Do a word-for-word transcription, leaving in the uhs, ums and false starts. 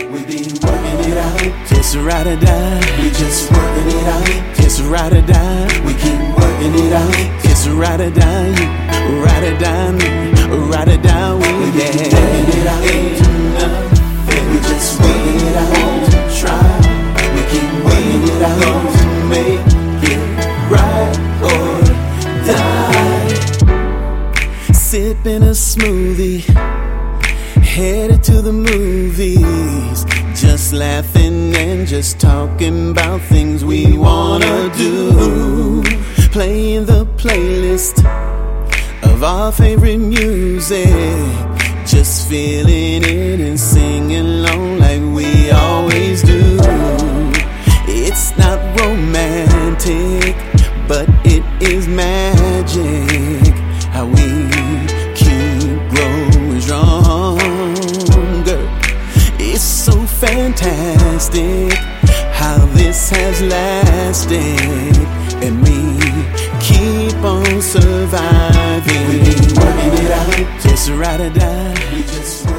We be working it out. Just ride or die. We just working it out. Just ride or die. We keep working it out. Just ride or die. You ride or die me. Ride or die we. We be Yeah. working it out. Ain't nothing. We just working it out. Try. We keep working it out. Gonna make it right or die. Sipping a smoothie, headed to the movies, just laughing and just talking about things we wanna do. Playing the playlist of our favorite music, just feeling it and singing along like we always do. It's not romantic, but it is magic. How we keep growing stronger. It's so fantastic how this has lasted, and we keep on surviving. We be working it out. Just ride or die. We just